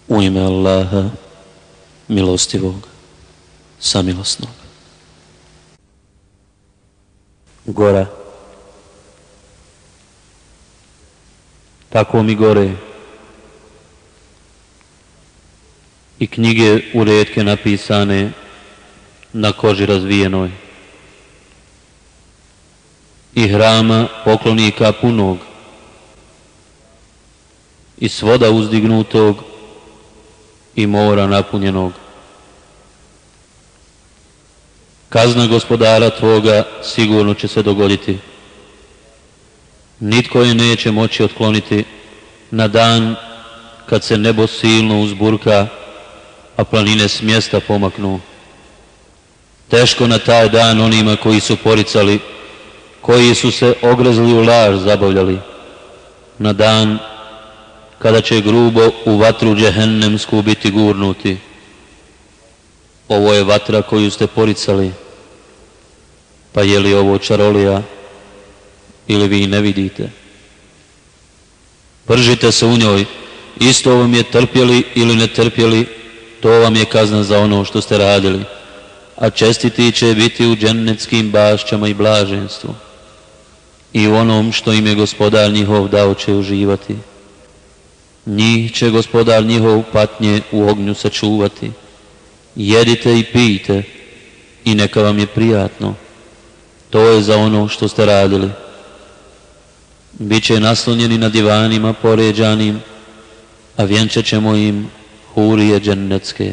U ime Allaha, milostivog, samilosnog. Gora. Tako mi gore i knjige u retke napisane na koži razvijenoj i hrama poklonika punog i svoda uzdignutog i mora napunjenog. Kazna gospodara tvoga sigurno će se dogoditi. Nitko je neće moći otkloniti na dan kad se nebo silno uzburka, a planine s mjesta pomaknu. Teško na taj dan onima koji su poricali, koji su se ogrezli u laž zabavljali, na dan kada će grubo u vatru džehennemsku biti gurnuti. Ovo je vatra koju ste poricali, pa je li ovo čarolija ili vi ne vidite? Pržite se u njoj, isto vam je trpjeli ili ne trpjeli, to vam je kazna za ono što ste radili, a čestiti će biti u džennetskim bašćama i blaženstvu. I u onom što im je gospodar njihov dao će uživati. Njih će gospodar njihov patnje u ognju sačuvati. Jedite i pijte i neka vam je prijatno. To je za ono što ste radili. Biće naslonjeni na divanima poređanim, a vjenčat ćemo im hurije džennetske.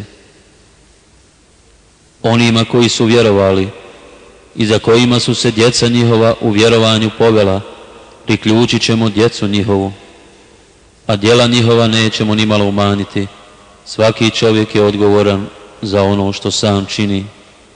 Onima koji su vjerovali i za kojima su se djeca njihova u vjerovanju povela, priključit ćemo djecu njihovu, a djela njihova nećemo nimalo umaniti. Svaki čovjek je odgovoran za ono što sam čini.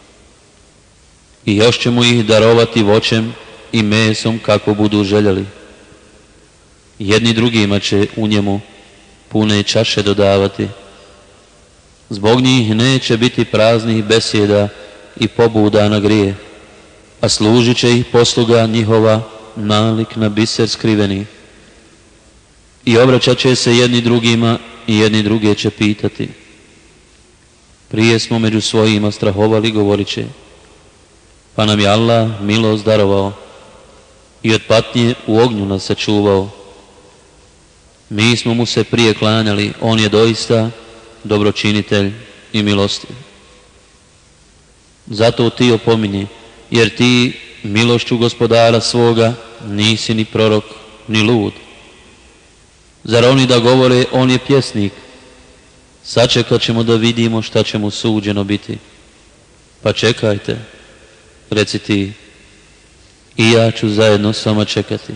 I još ćemo ih darovati voćem i mesom kako budu željeli. Jedni drugima će u njemu pune čaše dodavati. Zbog njih neće biti praznih besjeda i pobuda na grije, a služit će ih posluga njihova nalik na biser skriveni. I obraćat će se jedni drugima i jedni druge će pitati. Prije smo među svojima strahovali, govorit će, pa nam je Allah milost darovao i od patnje u ognju nas sačuvao. Mi smo mu se prije klanjali, on je doista dobročinitelj i milostiv. Zato ti opominji, jer ti milošću gospodara svoga nisi ni prorok, ni lud. Zar oni da govore, on je pjesnik? Sačekat ćemo da vidimo šta će mu suđeno biti. Pa čekajte, reci ti, i ja ću zajedno s vama čekati.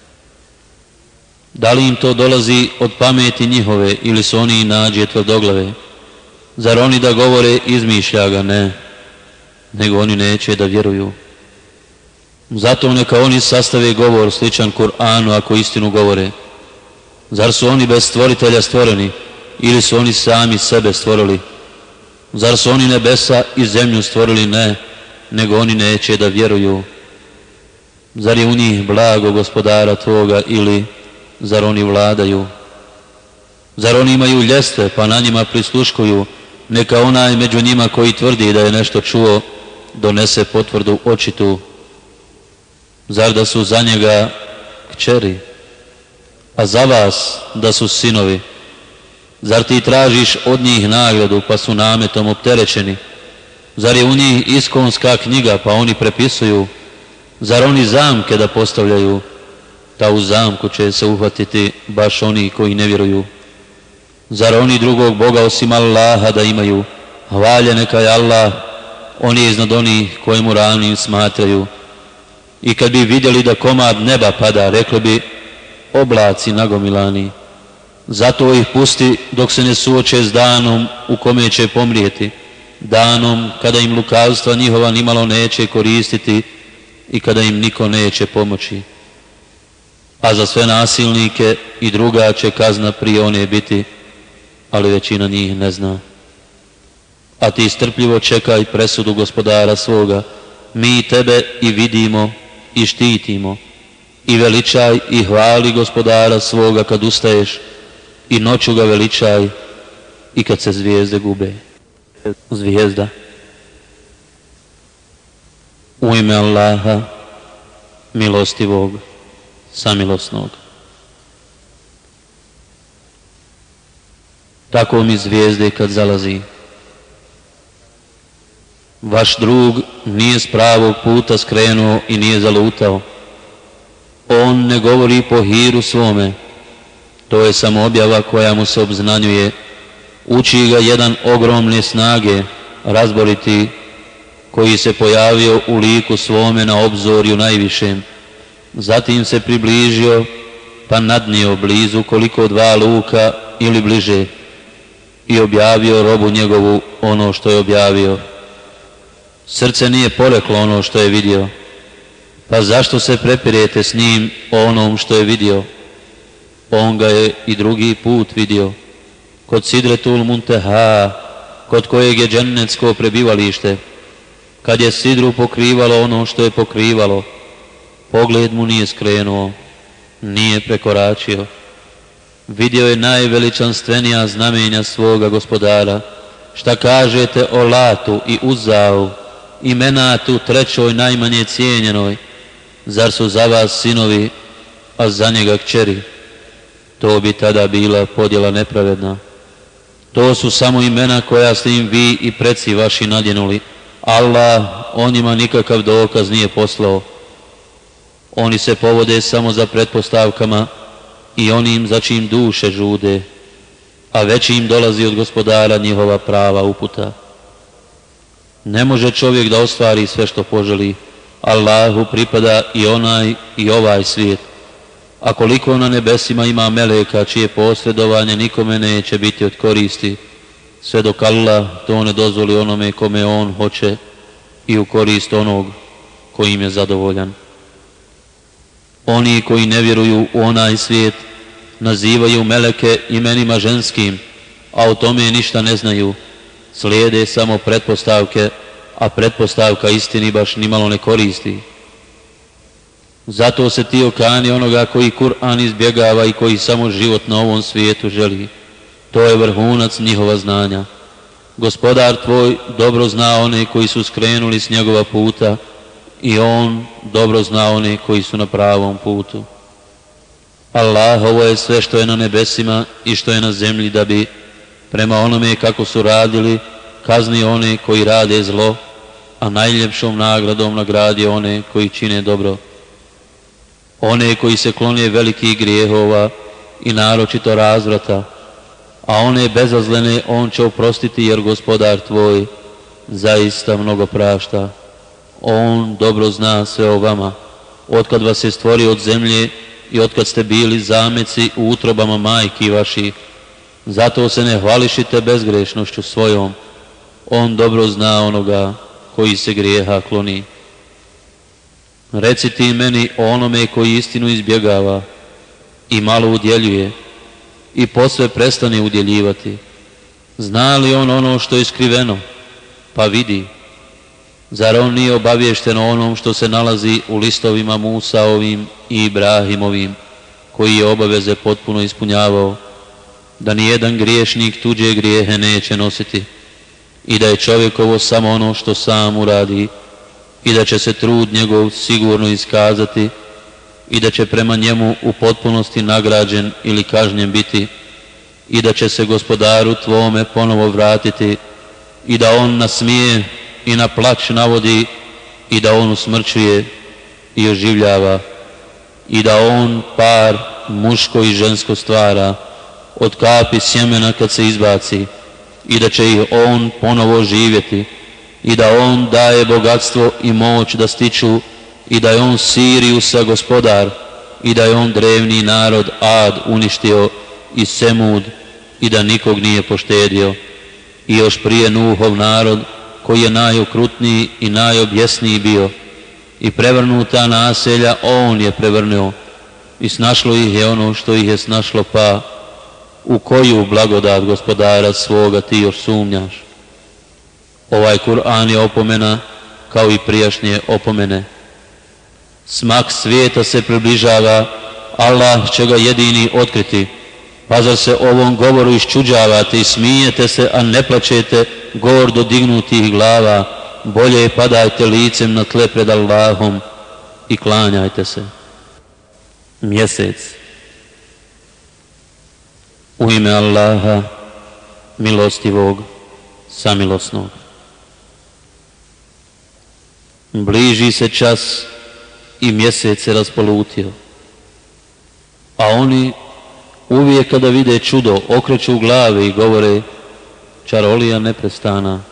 Da li im to dolazi od pameti njihove ili su oni nađe tvrdoglave? Zar oni da govore, izmišlja ga? Ne, nego oni neće da vjeruju. Zato neka oni sastave govor sličan Kur'anu ako istinu govore. Zar su oni bez stvoritelja stvoreni ili su oni sami sebe stvorili? Zar su oni nebesa i zemlju stvorili? Ne, nego oni neće da vjeruju. Zar je u njih blago gospodara tvoga ili zar oni vladaju? Zar oni imaju ljestve pa na njima prisluškuju? Neka onaj među njima koji tvrdi da je nešto čuo donese potvrdu očitu. Zar da su za njega kćeri, a za vas da su sinovi? Zar ti tražiš od njih nagradu pa su nametom opterećeni? Zar je u njih iskonska knjiga pa oni prepisuju? Zar oni zamke da postavljaju? Ta u zamku će se uhvatiti baš oni koji ne vjeruju. Zar oni drugog Boga osim Allaha da imaju? Hvalje neka je Allah, on je iznad onih koji mu ravnim smatraju. I kad bi vidjeli da komad neba pada, rekli bi, oblaci nagomilani. Zato ih pusti dok se ne suoče s danom u kome će pomrijeti, danom kada im lukavstva njihova nimalo neće koristiti i kada im niko neće pomoći. A za sve nasilnike i druga će kazna prije one biti, ali većina njih ne zna. A ti strpljivo čekaj presudu gospodara svoga. Mi tebe i vidimo i štitimo. I veličaj i hvali gospodara svoga kad ustaješ i noću ga veličaj i kad se zvijezde gube. Zvijezda. U ime Allaha, milostivog, samilosnog. Tako mi zvijezde kad zalazi. Vaš drug nije s pravog puta skrenuo i nije zalutao. On ne govori po hiru svome. To je samo objava koja mu se obznanjuje. Uči ga jedan ogromne snage, razboriti, koji se pojavio u liku svome na obzorju najvišem. Zatim se približio, pa nadnio blizu koliko 2 luka ili bliže i objavio robu njegovu ono što je objavio. Srce nije poreklo ono što je vidio, pa zašto se prepirete s njim o onom što je vidio? On ga je i drugi put vidio, kod Sidretul Munteha, kod kojeg je džennetsko prebivalište. Kad je sidru pokrivalo ono što je pokrivalo, pogled mu nije skrenuo, nije prekoračio. Vidio je najveličanstvenija znamenja svoga gospodara. Šta kažete o Latu i Uzzau i Menatu, trećoj najmanje cijenjenoj? Zar su za vas sinovi, a za njega kćeri? To bi tada bila podjela nepravedna. To su samo imena koja ste im vi i preci vaši nadjenuli. Allah o njima nikakav dokaz nije poslao. Oni se povode samo za pretpostavkama i onim za čim duše žude, a već im dolazi od gospodara njihova prava uputa. Ne može čovjek da ostvari sve što poželi. Allahu pripada i onaj i ovaj svijet. A koliko na nebesima ima meleka čije posredovanje nikome neće biti od koristi, sve dok Allah to ne dozvoli onome kome on hoće i u korist onog kojim je zadovoljan. Oni koji ne vjeruju u onaj svijet nazivaju meleke imenima ženskim, a o tome ništa ne znaju. Slijede samo pretpostavke, a pretpostavka istini baš nimalo ne koristi. Zato se ti okani onoga koji Kur'an izbjegava i koji samo život na ovom svijetu želi. To je vrhunac njihova znanja. Gospodar tvoj dobro zna one koji su skrenuli s njegova puta i on dobro zna one koji su na pravom putu. Allah, ovo je sve što je na nebesima i što je na zemlji, da bi prema onome kako su radili kaznio one koji rade zlo, a najljepšom nagradom nagradio one koji čine dobro. One koji se klone velikih grijehova i naročito razvrata, a one bezazlene on će oprostiti, jer gospodar tvoj zaista mnogo prašta. On dobro zna sve o vama, otkad vas je stvorio od zemlje i otkad ste bili zameci u utrobama majki vaših. Zato se ne hvališite bezgrešnošću svojom. On dobro zna onoga koji se grijeha kloni. Reci ti meni o onome koji istinu izbjegava i malo udjeljuje i posve prestane udjeljivati. Zna li on ono što je skriveno? Pa vidi. Zar on nije obaviješten o onom što se nalazi u listovima Musaovim i Ibrahimovim, koji je obaveze potpuno ispunjavao, da nijedan griješnik tuđe grijehe neće nositi i da je čovjekovo samo ono što sam uradi i da će se trud njegov sigurno iskazati i da će prema njemu u potpunosti nagrađen ili kažnjen biti i da će se gospodaru tvome ponovo vratiti i da on nasmije i na plać navodi i da on usmrćuje i oživljava i da on par muško i žensko stvara od kapi sjemena kad se izbaci i da će ih on ponovo živjeti i da on daje bogatstvo i moć da stiču i da je on Siriusa gospodar i da je on drevni narod Ad uništio i Semud i da nikog nije poštedio i još prije Nuhov narod koji je najokrutniji i najobjesniji bio i prevrnuta naselja on je prevrnuo i snašlo ih je ono što ih je snašlo, pa u koju blagodat gospodara svoga ti još sumnjaš? Ovaj Kur'an je opomena kao i prijašnje opomene. Smak svijeta se približava, Allah će ga jedini otkriti, Pa zar se ovom govoru iščuđavate i smijete se, a ne plačete gordo dignutih glava? Bolje padajte licem na tle pred Allahom i klanjajte se. Mjesec. U ime Allaha, milostivog, samilosnog. Bliži se čas i mjesec se raspolutio, a oni uvijek kada vide čudo okreću glave i govore: čarolija neprestana.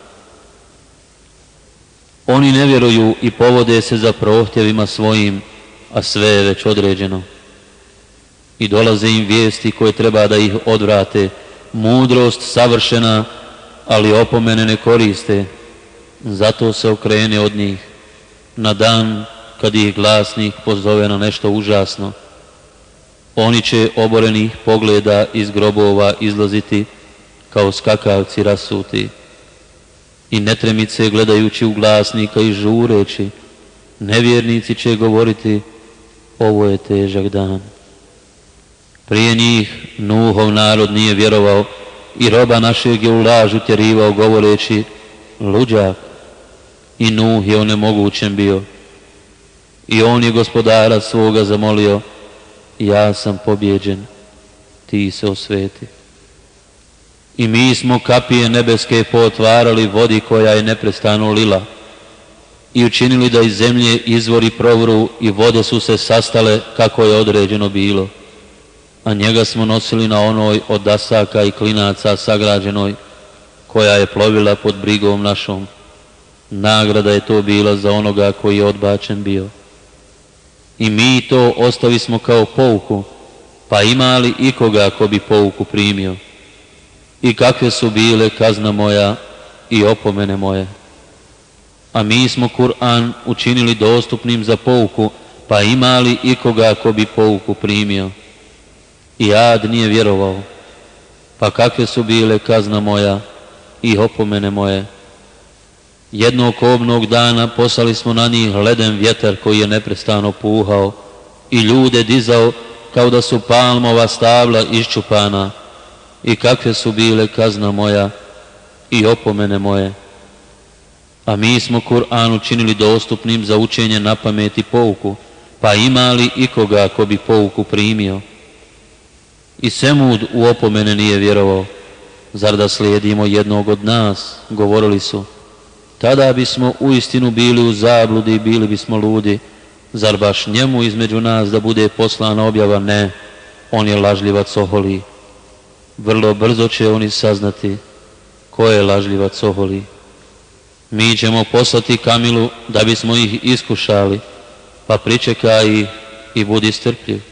Oni ne vjeruju i povode se za prohtjevima svojim, a sve je već određeno. I dolaze im vijesti koje treba da ih odvrate, mudrost savršena, ali opomene ne koriste. Zato se okrene od njih na dan kad ih glasnik pozove na nešto užasno. Oni će oborenih pogleda iz grobova izlaziti kao skakavci rasuti i netremice gledajući u glasnika i žureći. Nevjernici će govoriti: ovo je težak dan. Prije njih Nuhov narod nije vjerovao i roba našeg je u laž utjerivao govoreći: luđak. I Nuh je onemogućen bio. I on je gospodara svoga zamolio: ja sam pobjeđen, ti se osveti. I mi smo kapije nebeske pootvarali vodi koja je neprestano lila i učinili da iz zemlje izvori provru i vode su se sastale kako je određeno bilo. A njega smo nosili na onoj od dasaka i klinaca sagrađenoj koja je plovila pod brigom našom. Nagrada je to bila za onoga koji je odbačen bio. I mi to ostavi smo kao pouku, pa ima li ikoga ko bi pouku primio? I kakve su bile kazna moja i opomene moje? A mi smo Kur'an učinili dostupnim za pouku, pa ima li ikoga ko bi pouku primio? I Ad nije vjerovao, pa kakve su bile kazna moja i opomene moje? Jednog kobnog dana poslali smo na njih leden vjetar koji je neprestano puhao i ljude dizao kao da su palmova stabla iščupana. I kakve su bile kazna moja i opomene moje? A mi smo Kur'an učinili dostupnim za učenje na pamet i pouku, pa ima li ikoga ko bi pouku primio? I Semud u opomene nije vjerovao. Zar da slijedimo jednog od nas, govorili su, tada bismo uistinu bili u zabludi i bili bismo ludi. Zar baš njemu između nas da bude poslana objava? Ne, on je lažljivac oholi. Vrlo brzo će oni saznati ko je lažljivac oholi. Mi ćemo poslati Kamilu da bismo ih iskušali, pa pričekaj ih i budi strpljiv.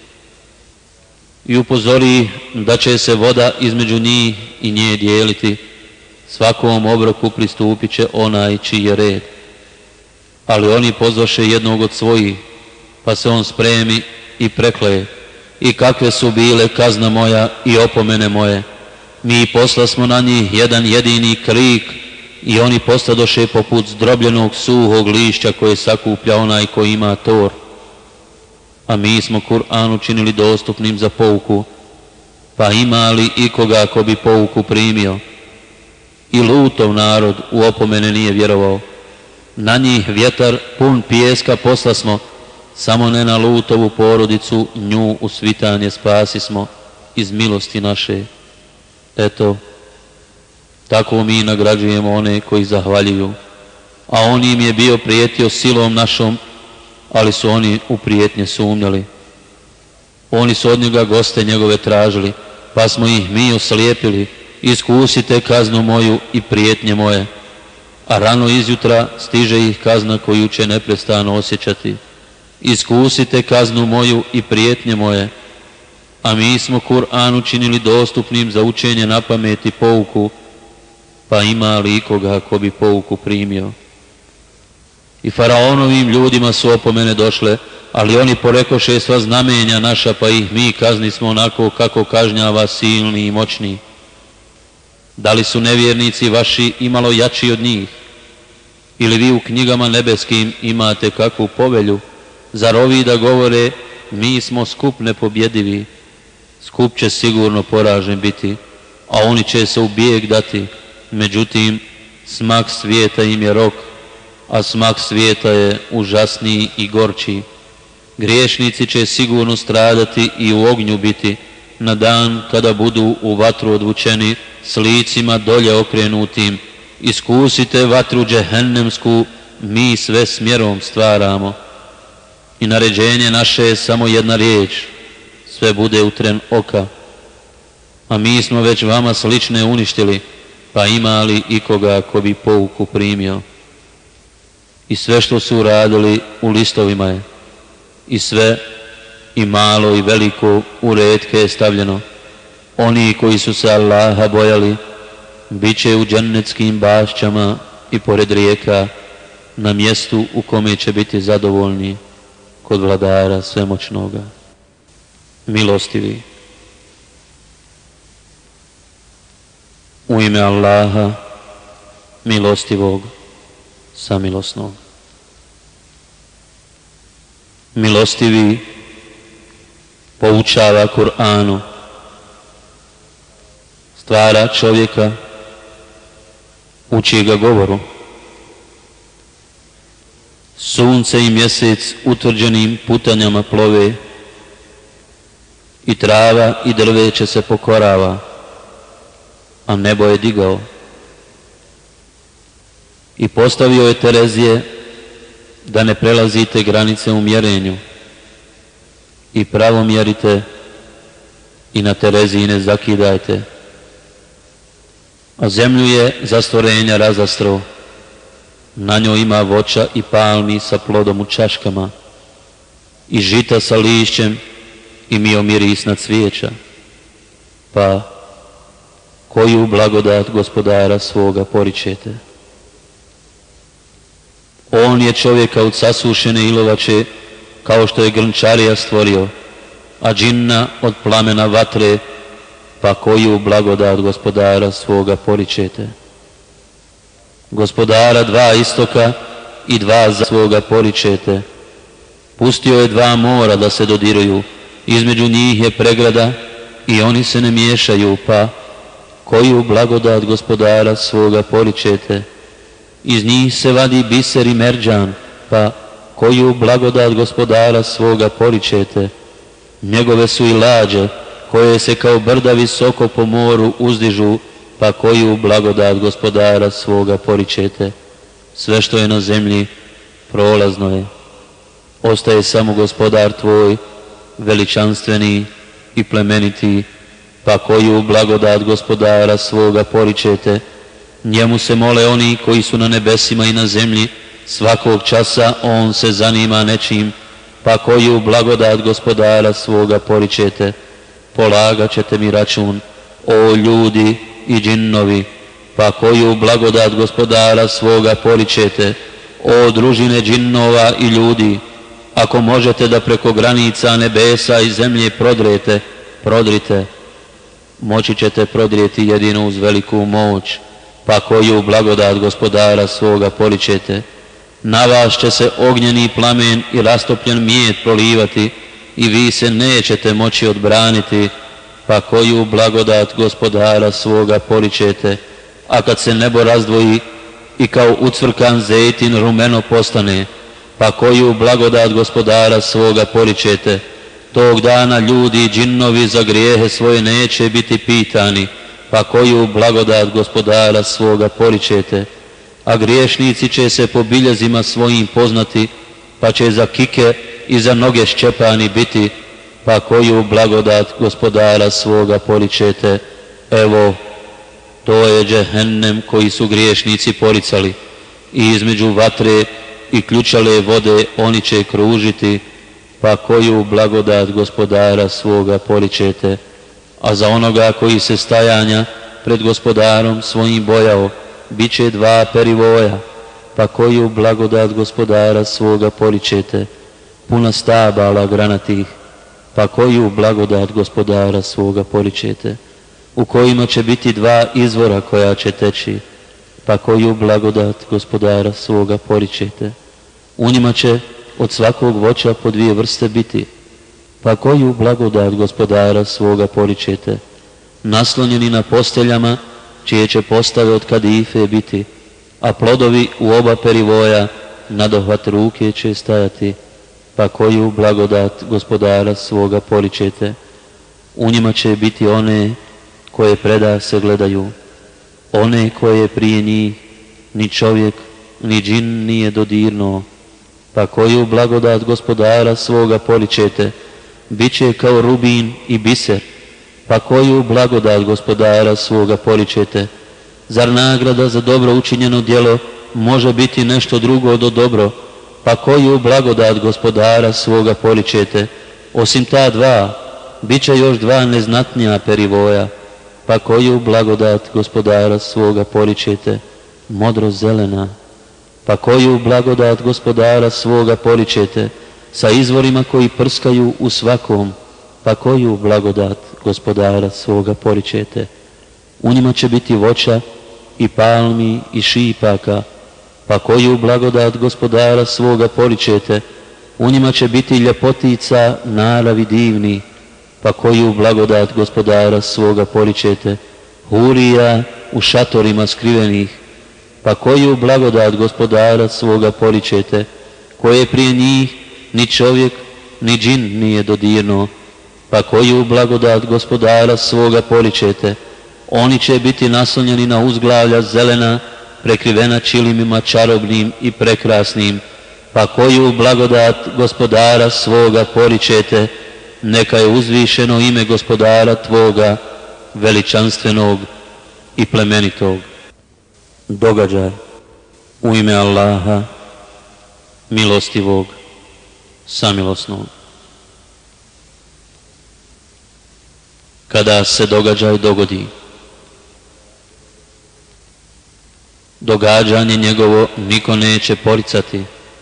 I upozori ih da će se voda između njih i nje dijeliti. Svakom obroku pristupit će onaj čiji je red. Ali oni pozvaše jednog od svojih, pa se on spremi i prekleje. I kakve su bile kazna moja i opomene moje? Mi poslasmo na njih jedan jedini krik i oni postadoše poput zdrobljenog suhog lišća koje sakuplja onaj koji ima tor. A mi smo Kur'an učinili dostupnim za pouku, pa ima li ikoga ko bi pouku primio? I Lutov narod u opomene nije vjerovao. Na njih vjetar pun pijeska poslasmo, samo ne na Lutovu porodicu, nju u svitanje spasismo iz milosti naše. Eto, tako mi nagrađujemo one koji zahvaljuju. A on im je bio prijetio silom našom, ali su oni u prijetnje sumnjali. Oni su od njega goste njegove tražili, pa smo ih mi oslijepili. Iskusite kaznu moju i prijetnje moje. A rano izjutra stiže ih kazna koju će neprestano osjećati. Iskusite kaznu moju i prijetnje moje. A mi smo Kur'an učinili dostupnim za učenje na pamet i pouku, pa ima li ikoga ko bi pouku primio? I faraonovim ljudima su opomene došle, ali oni porekoše sva znamenja naša, pa ih mi kaznismo onako kako kažnjava silni i moćni. Da li su nevjernici vaši imalo jači od njih? Ili vi u knjigama nebeskim imate kakvu povelju? Zar ovi da govore, mi smo skup nepobjedivi? skup će sigurno poražen biti, a oni će se u bijeg dati. Međutim, smak svijeta im je rok, a smak svijeta je užasniji i gorčiji. Griješnici će sigurno stradati i u ognju biti, na dan kada budu u vatru odvučeni s licima dolje okrenutim. Iskusite vatru džehennemsku, mi sve smjerom stvaramo. I naređenje naše je samo jedna riječ, sve bude u tren oka. A mi smo već vama slične uništili, pa ima li ikoga ko bi pouku primio? I sve što su uradili u listovima je, i sve, i malo i veliko, u retke je stavljeno. Oni koji su se Allaha bojali, bit će u džennetskim bašćama i pored rijeka, na mjestu u kome će biti zadovoljni kod vladara svemoćnoga. Milostivi. U ime Allaha, milostivog, samilosnog. Milostivi poučava Kur'anu, stvara čovjeka, uči ga govoru. Sunce i mjesec utvrđenim putanjama plove, i trava i drveće se pokorava, a nebo je digao. I postavio je Terezije da ne prelazite granice u mjerenju, i pravo mjerite i na Tereziji ne zakidajte. A zemlju je za stvorenja razastro, na njoj ima voća i palmi sa plodom u čaškama, i žita sa lišćem i miomirisna cvijeća. Pa koju blagodat gospodara svoga poričete? On je čovjeka od sasušene ilovače, kao što je grnčarija stvorio, a džinna od plamena vatre, pa koju blagodat gospodara svoga poričete? Gospodara dva istoka i dva svoga poričete. Pustio je dva mora da se dodiruju, između njih je pregrada i oni se ne miješaju, pa koju blagodat gospodara svoga poričete? Iz njih se vadi biser i merđan, pa koju blagodat gospodara svoga poričete? Njegove su i lađe, koje se kao brda visoko po moru uzdižu, pa koju blagodat gospodara svoga poričete? Sve što je na zemlji prolazno je, ostaje samo gospodar tvoj, veličanstveni i plemeniti, pa koju blagodat gospodara svoga poričete? Njemu se mole oni koji su na nebesima i na zemlji, svakog časa on se zanima nečim, pa koju blagodat gospodara svoga poričete? Polagat ćete mi račun, o ljudi i džinnovi, pa koju blagodat gospodara svoga poričete? O družine džinnova i ljudi, ako možete da preko granica nebesa i zemlje prodrete, prodrite. Moći ćete prodrijeti jedino uz veliku moć, pa koju blagodat gospodara svoga poričete? Na vas će se ognjeni plamen i rastopljen mijet prolivati, i vi se nećete moći odbraniti, pa koju blagodat gospodara svoga poričete? A kad se nebo razdvoji i kao ucvrkan zejtin rumeno postane, pa koju blagodat gospodara svoga poričete? Tog dana ljudi i džinnovi za grijehe svoje neće biti pitani, pa koju blagodat gospodara svoga poričete? A griješnici će se po biljezima svojim poznati, pa će za kike i za noge ščepani biti, pa koju blagodat gospodara svoga poričete? Evo, to je džehennem koji su griješnici poricali, i između vatre i ključale vode oni će kružiti, pa koju blagodat gospodara svoga poričete? A za onoga koji se stajanja pred gospodarom svojim bojao, bit će dva perivoja, pa koju blagodat gospodara svoga poričete? Puna stabala granatih, pa koju blagodat gospodara svoga poričete? U kojima će biti dva izvora koja će teći, pa koju blagodat gospodara svoga poričete? U njima će od svakog voća po dvije vrste biti, Pa koju blagodat Gospodara svoga poričete, naslonjeni na posteljama, čije će postave od kadife biti, a plodovi u oba perivoja nadohvat ruke će stajati. Pa koju blagodat Gospodara svoga poričete, u njima će biti one koje predah se gledaju, one koje prije njih ni čovjek ni džin nije dodirnuo. Pa koju blagodat Gospodara svoga poričete, bit će kao rubin i biser. Pa koju blagodat Gospodara svoga poričete, zar nagrada za dobro učinjeno djelo može biti nešto drugo do dobro? Pa koju blagodat Gospodara svoga poričete, osim ta dva, bit će još dva neznatnija perivoja. Pa koju blagodat Gospodara svoga poričete, modro zelena. Pa koju blagodat Gospodara svoga poričete, sa izvorima koji prskaju u svakom. Pa koju blagodat Gospodara svoga poričete, u njima će biti voća i palmi i šipaka. Pa koju blagodat Gospodara svoga poričete, u njima će biti ljepotica naravi divni. Pa koju blagodat Gospodara svoga poričete, hurija u šatorima skrivenih. Pa koju blagodat Gospodara svoga poričete, koje prije njih ni čovjek ni džin nije dodirnuo. Pa koju blagodat Gospodara svoga poričete, oni će biti naslonjeni na uzglavlja zelena, prekrivena čilimima čarobnim i prekrasnim. Pa koju blagodat Gospodara svoga poričete, neka je uzvišeno ime Gospodara tvoga, veličanstvenog i plemenitog. Događaj u ime Allaha, milostivog, samilosnog. Kada se događaj dogodi, događanje njegovo niko neće poricati,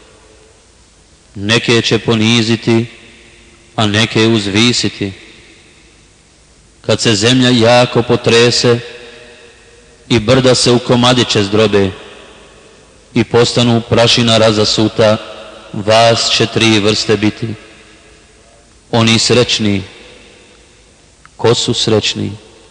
neke će poniziti, a neke uzvisiti. Kad se zemlja jako potrese i brda se u komadiće zdrobe i postanu prašina razasuta, vas će tri vrste biti. Oni srećni, ko su srećni?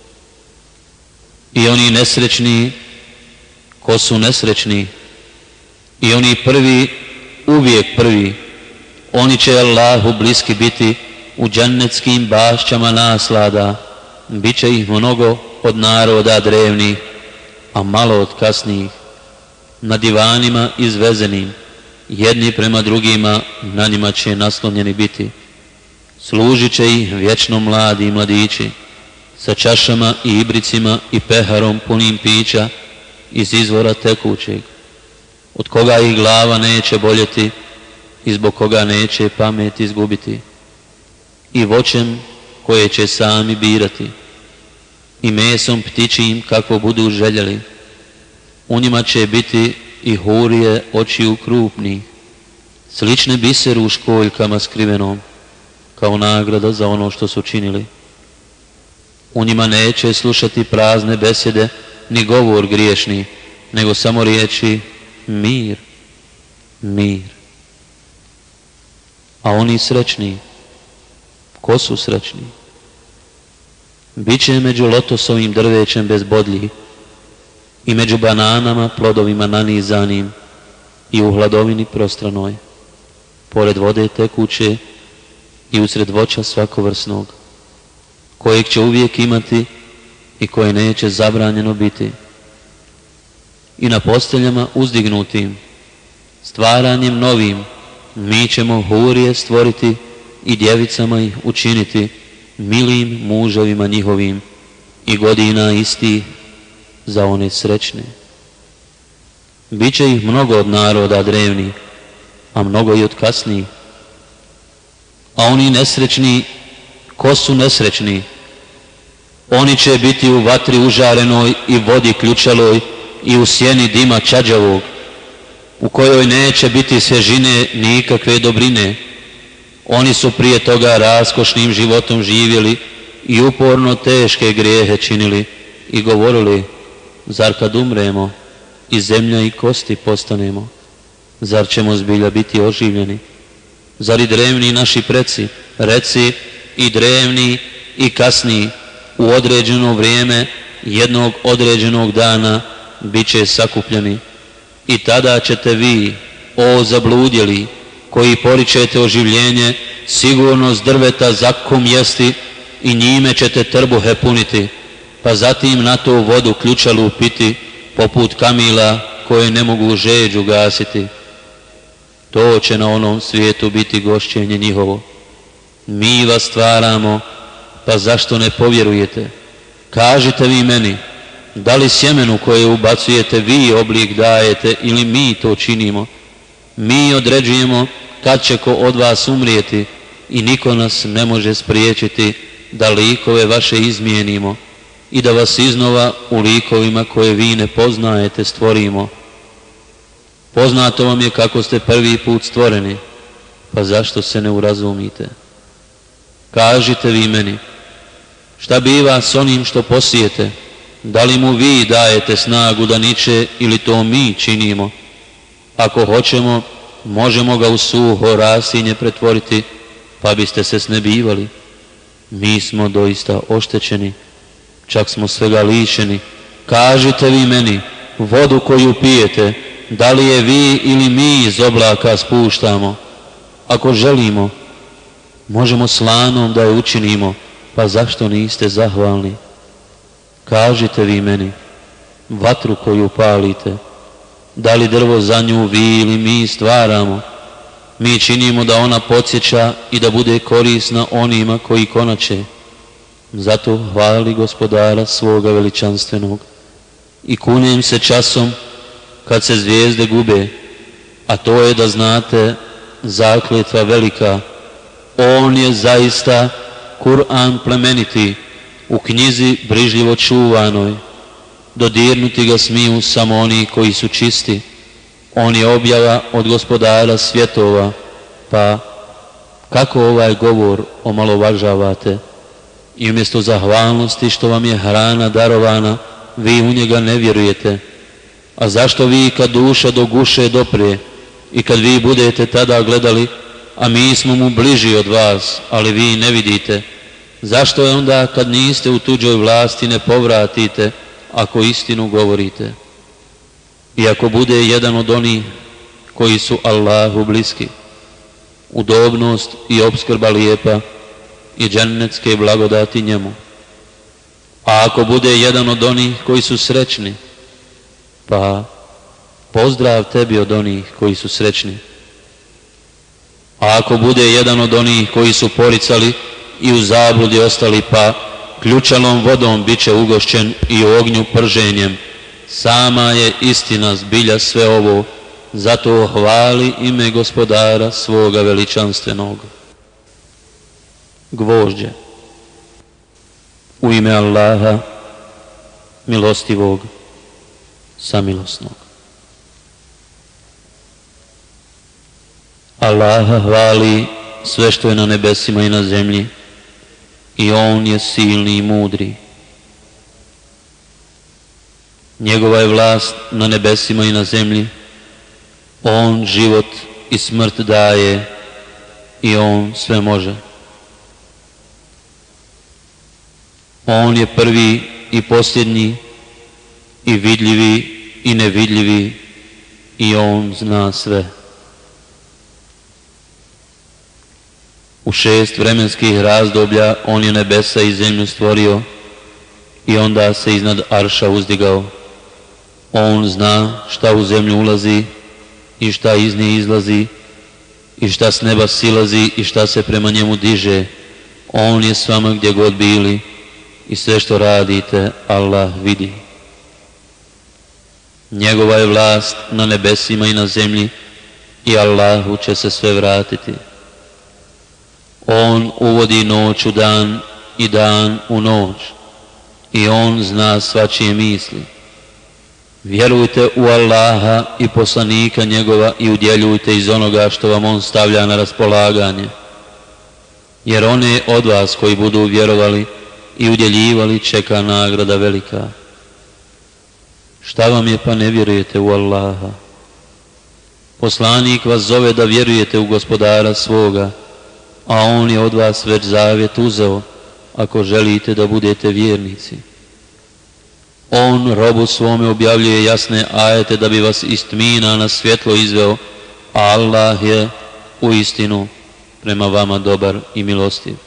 I oni nesrećni, ko su nesrećni? I oni prvi, uvijek prvi, oni će Allahu bliski biti u džennetskim bašćama naslada. Biće ih mnogo od naroda drevnih, a malo od kasnijih, na divanima izvezenim, jedni prema drugima na njima će naslonjeni biti. Služit će ih vječno mladi i mladići, sa čašama i ibricima i peharom punim pića iz izvora tekućeg, od koga ih glava neće boljeti i zbog koga neće pamet izgubiti, i voćem koje će sami birati, i mesom ptičijim kako budu željeli. U njima će biti i hurije očiju krupnih, slične biseru u školjkama skrivenom, kao nagrada za ono što su činili. U njima neće slušati prazne besjede, ni govor griješni, nego samo riječi mir, mir. A oni srećni, ko su srećni? Biće među lotosovim drvećem bez bodlji i među bananama plodovima nanizanim i u hladovini prostranoj, pored vode tekuće i usred voća svakovrsnog, kojeg će uvijek imati i koje neće zabranjeno biti. I na posteljama uzdignutim, stvaranjem novim, mi ćemo hurije stvoriti i djevicama ih učiniti milim muževima njihovim i godina istih za one srećne. Biće ih mnogo od naroda drevnih, a mnogo i od kasnijih. A oni nesrećni, ko su nesrećni? Oni će biti u vatri užarenoj i vodi ključaloj i u sjeni dima čađavog, u kojoj neće biti svježine ni ikakve dobrine. Oni su prije toga raskošnim životom živjeli i uporno teške grijehe činili i govorili, zar kad umremo i zemlja i kosti postanemo, zar ćemo zbilja biti oživljeni? Zar i drevni naši preci reci i drevni i kasni u određeno vrijeme jednog određenog dana bit će sakupljeni i tada ćete vi, o zabludjeli, koji poričete oživljenje, sigurno s drveta zakkum jesti i njime ćete trbuhe puniti, pa zatim na to vodu ključalu piti, poput kamila koje ne mogu žeđu gasiti. To će na onom svijetu biti gošćenje njihovo. Mi vas stvaramo, pa zašto ne povjerujete? Kažite vi meni, da li sjemenu koje ubacujete vi oblik dajete ili mi to činimo? Mi određujemo kad će ko od vas umrijeti i niko nas ne može spriječiti da likove vaše izmijenimo i da vas iznova u likovima koje vi ne poznajete stvorimo. Poznato vam je kako ste prvi put stvoreni, pa zašto se ne urazumite? Kažite vi meni, šta biva s onim što posijete? Da li mu vi dajete snagu da niče ili to mi činimo? Ako hoćemo, možemo ga u suho rastinje pretvoriti, pa biste se snebivali. Mi smo doista oštećeni, čak smo svega lišeni. Kažite vi meni, vodu koju pijete, da li je vi ili mi iz oblaka spuštamo? Ako želimo, možemo slanom da je učinimo, pa zašto niste zahvalni? Kažite vi meni, vatru koju palite, da li drvo za nju vi ili mi stvaramo? Mi činimo da ona podsjeća i da bude korisna onima koji konače. Zato hvali Gospodara svoga veličanstvenog i kunem se časom kad se zvijezde gube, a to je da znate zakletva velika. On je zaista Kur'an plemeniti, u knjizi brižljivo čuvanoj. Dodirnuti ga smiju samo oni koji su čisti. On je objava od Gospodara svjetova, pa kako ovaj govor omalovažavate i umjesto zahvalnosti što vam je hrana darovana, vi u njega ne vjerujete. A zašto vi kad duša do guše doprije i kad vi budete tada gledali, a mi smo mu bliži od vas, ali vi ne vidite, zašto je onda kad niste u tuđoj vlasti ne povratite, ako istinu govorite? I ako bude jedan od onih koji su Allahu bliski, udobnost i opskrba lijepa i džennetske blagodati njemu. A ako bude jedan od onih koji su srećni, pa pozdrav tebi od onih koji su srećni. A ako bude jedan od onih koji su poricali i u zabludi ostali, pa ključalom vodom bit će ugošćen i u ognju prženjem. Sama je istina zbilja sve ovo, zato hvali ime Gospodara svoga veličanstvenog. Gvožđe. U ime Allaha, milostivog, samilosnog. Allaha hvali sve što je na nebesima i na zemlji, i On je silni i mudri. Njegova je vlast na nebesima i na zemlji, On život i smrt daje i On sve može. On je prvi i posljednji i vidljivi i nevidljivi i On zna sve. U 6 vremenskih razdoblja On je nebesa i zemlju stvorio i onda se iznad arša uzdigao. On zna šta u zemlju ulazi i šta iz nje izlazi i šta s neba silazi i šta se prema njemu diže. On je s vama gdje god bili i sve što radite Allah vidi. Njegova je vlast na nebesima i na zemlji i Allahu će se sve vratiti. On uvodi noć u dan i dan u noć i On zna svačije misli. Vjerujte u Allaha i poslanika njegova i udjeljujte iz onoga što vam On stavlja na raspolaganje. Jer one od vas koji budu vjerovali i udjeljivali čeka nagrada velika. Šta vam je pa ne vjerujete u Allaha? Poslanik vas zove da vjerujete u Gospodara svoga a on je od vas već zavjet uzeo, ako želite da budete vjernici. On robu svome objavljuje jasne ajete da bi vas iz tmina na svjetlo izveo, a Allah je u istinu prema vama dobar i milostiv.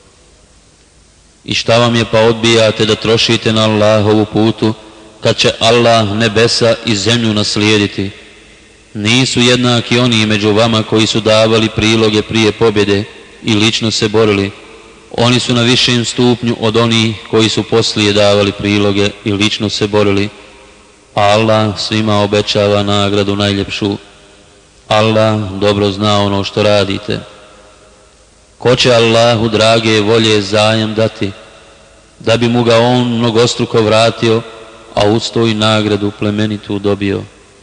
I šta vam je pa odbijate da trošite na Allahovu putu, kad će Allah nebesa i zemlju naslijediti? Nisu jednaki oni među vama koji su davali priloge prije pobjede i lično se borili. Oni su na višem stupnju od onih koji su poslije davali priloge i lično se borili. Allah svima obećava nagradu najljepšu. Allah dobro zna ono što radite. Ko će Allahu drage volje zajam dati, da bi mu ga on mnogostruko vratio, a uz to i nagradu plemenitu dobio?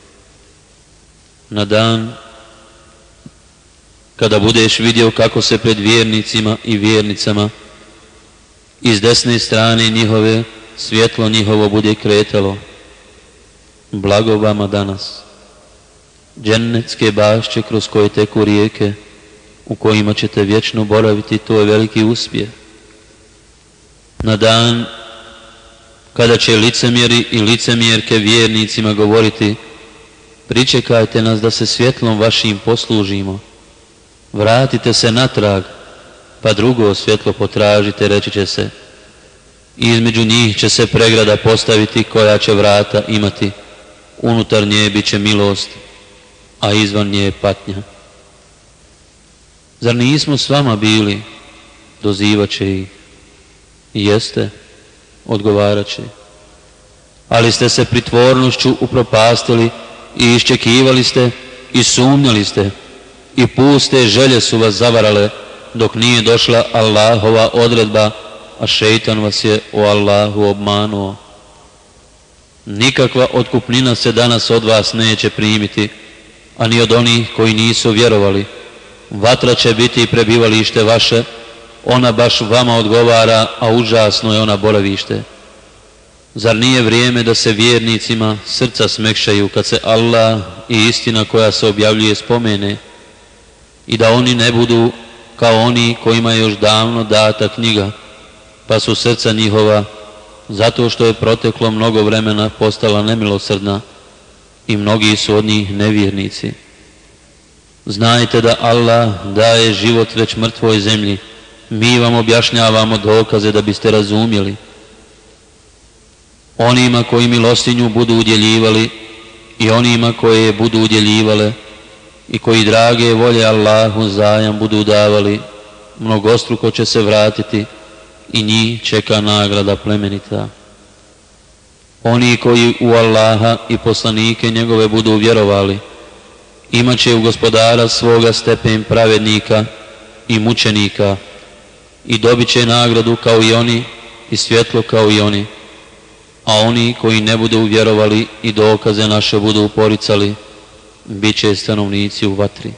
Na dan kada budeš vidio kako se pred vjernicima i vjernicama iz desne strane njihove svjetlo njihovo bude kretalo, blago vama danas. Džennetske bašće kroz koje teku rijeke, u kojima ćete vječno boraviti, to je veliki uspjeh. Na dan kada će licemjeri i licemjerke vjernicima govoriti: pričekajte nas da se svjetlom vašim poslužimo, vratite se natrag, pa drugo svjetlo potražite, reći će se. Između njih će se pregrada postaviti koja će vrata imati, unutar nje bit će milost, a izvan nje je patnja. Zar nismo s vama bili? Dozivat će ih. Jeste, odgovarat će. Ali ste se pritvornošću upropastili i iščekivali ste i sumnjali ste i puste želje su vas zavarale dok nije došla Allahova odredba, a šeitan vas je o Allahu obmanuo. Nikakva otkupnina se danas od vas neće primiti, a ni od onih koji nisu vjerovali. Vatra će biti prebivalište vaše, ona baš vama odgovara, a užasno je ona boravište. Zar nije vrijeme da se vjernicima srca smekšaju kad se Allah i istina koja se objavljuje spomene, i da oni ne budu kao oni kojima je još davno data knjiga, pa su srca njihova, zato što je proteklo mnogo vremena, postala nemilosrdna i mnogi su od njih nevjernici. Znajte da Allah daje život već mrtvoj zemlji. Mi vam objašnjavamo dokaze da biste razumjeli. Onima koji milostinju budu udjeljivali i onima koje je budu udjeljivale i koji drage volje Allahu zajam budu davali, mnogostruko će se vratiti i njih čeka nagrada plemenita. Oni koji u Allaha i poslanike njegove budu vjerovali, imat će u gospodara svoga stepen pravednika i mučenika i dobit će nagradu kao i oni i svjetlo kao i oni. A oni koji ne budu vjerovali i dokaze naše budu poricali, bit će stanovnici u vatri.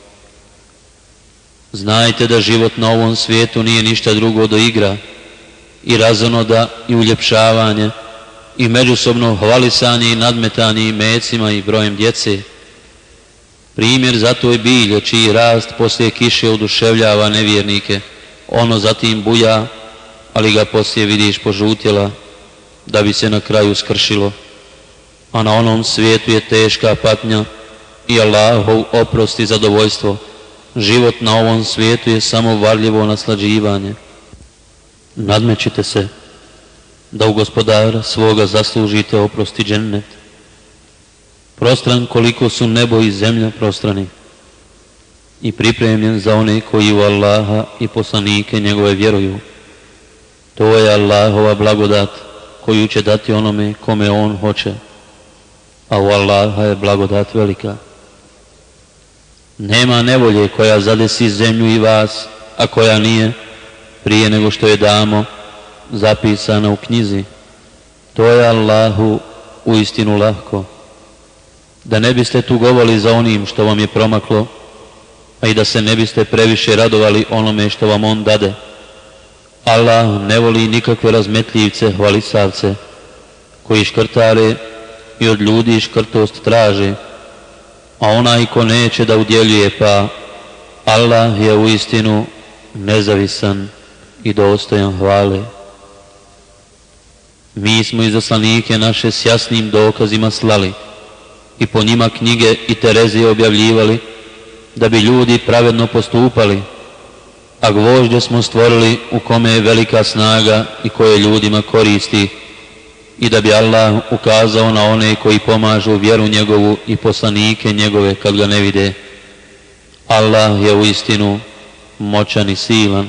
Znajte da život na ovom svijetu nije ništa drugo do igra i razonoda i uljepšavanje i međusobno hvalisanje i nadmetanje imecima i brojem djece. Primjer za to je bilje čiji rast poslije kiše oduševljava nevjernike. Ono zatim buja, ali ga poslije vidiš požutjela, da bi se na kraju skršilo. A na onom svijetu je teška patnja i Allahov oprost i zadovoljstvo. Život na ovom svijetu je samo varljivo naslađivanje. Nadmećite se da u gospodara svoga zaslužite oprost i džennet. Prostran koliko su nebo i zemlja prostrani i pripremljen za one koji u Allaha i poslanike njegove vjeruju. To je Allahova blagodat koju će dati onome kome on hoće, a u Allaha je blagodat velika. Nema nevolje koja zadesi zemlju i vas, a koja nije prije nego što je damo zapisana u knjizi. To je Allahu uistinu lahko. Da ne biste tugovali za onim što vam je promaklo, a i da se ne biste previše radovali onome što vam on dade. Allah ne voli nikakve razmetljivce, hvalisavce, koji škrtare i od ljudi škrtost traže, a onaj ko neće da udjeljuje, pa Allah je uistinu nezavisan i dostojan hvale. Mi smo izaslanike naše s jasnim dokazima slali i po njima knjige i Terezije objavljivali, da bi ljudi pravedno postupali, a gvožđe smo stvorili u kome je velika snaga i koje ljudima koristi, i da bi Allah ukazao na one koji pomažu vjeru njegovu i poslanike njegove kad ga ne vide. Allah je uistinu moćan i silan.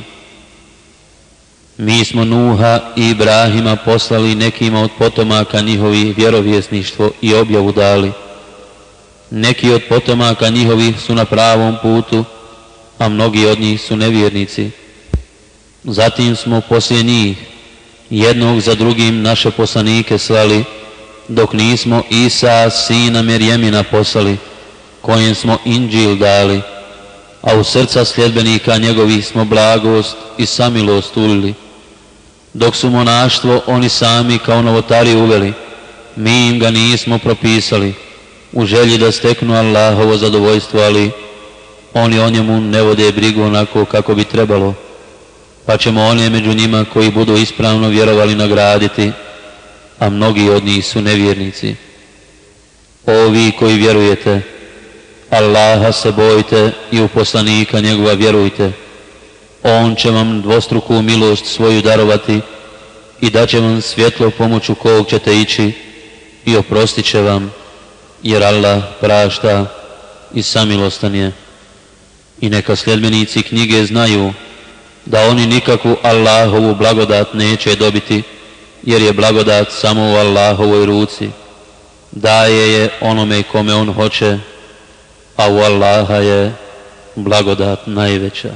Mi smo Nuha i Ibrahima poslali nekima od potomaka njihovih vjerovjesništvo i objavu dali. Neki od potomaka njihovih su na pravom putu, a mnogi od njih su nevjernici. Zatim smo poslije njih jednog za drugim naše poslanike slali, dok nismo Isa sina Merjemina poslali, kojem smo Inđil dali, a u srca sljedbenika njegovih smo blagost i samilost ulili. Dok su monaštvo oni sami kao novotariju uveli, mi im ga nismo propisali, u želji da steknu Allahovo zadovoljstvo, ali oni o njemu ne vode brigu onako kako bi trebalo, pa ćemo one među njima koji budu ispravno vjerovali nagraditi, a mnogi od njih su nevjernici. O vi koji vjerujete, Allaha se bojte i u poslanika njegova vjerujte. On će vam dvostruku milost svoju darovati i daće vam svjetlo pomoću kog ćete ići i oprostit će vam, jer Allah prašta i samilostan je. I neka sljedbenici knjige znaju da oni nikakvu Allahovu blagodat neće dobiti, jer je blagodat samo u Allahovoj ruci. Daje je onome kome on hoće, a u Allaha je blagodat najveća.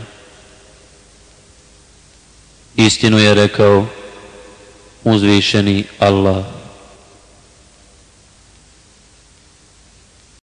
Istinu je rekao uzvišeni Allah.